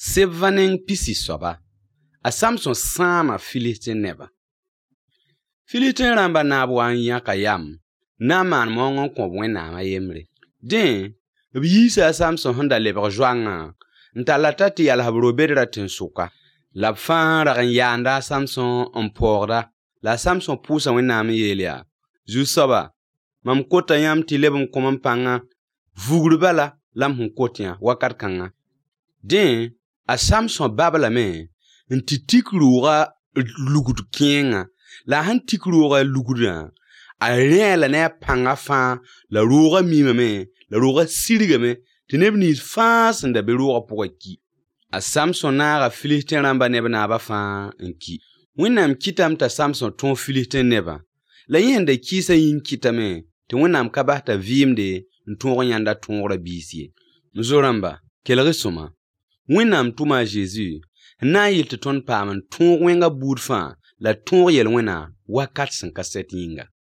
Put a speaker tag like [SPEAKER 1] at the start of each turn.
[SPEAKER 1] Sevaning pisi soba. A Samson sama Filistin neba. Filistin ramba nabwan yaka yam. Na man mongon ko wena ma yemre. Den, biyisa Samson honda lebra joanga. Ntalata ti alhabro bedra tin suka. La fan ragan yanda Samson porda. La Samson pousa wena ma yelia. Zu soba. Mam kota yam ti lebum komam panga. Vugru bala lam hun kotia wakat kanga. Den, a Samson babala me. Nti tikruga lugudu kienga. La han tikruga lugudu. A rien la ne panga fa. La roga mima me. La roga siriga me. Tenebni fans nda beroga pour ki. A Samson naga Filistin ramba neba naba fa nki. Winam kitam ta Samson ton Filistin neba. La yende kisa yin kitame. Te winam kabata vimde ntongo nyanda tongora bisi. Mzoramba, kelere soma. Winam tuma Jésus. Na yil te ton paman tongo wenga boudfan. La tongo yel wena wakat 57 yinga.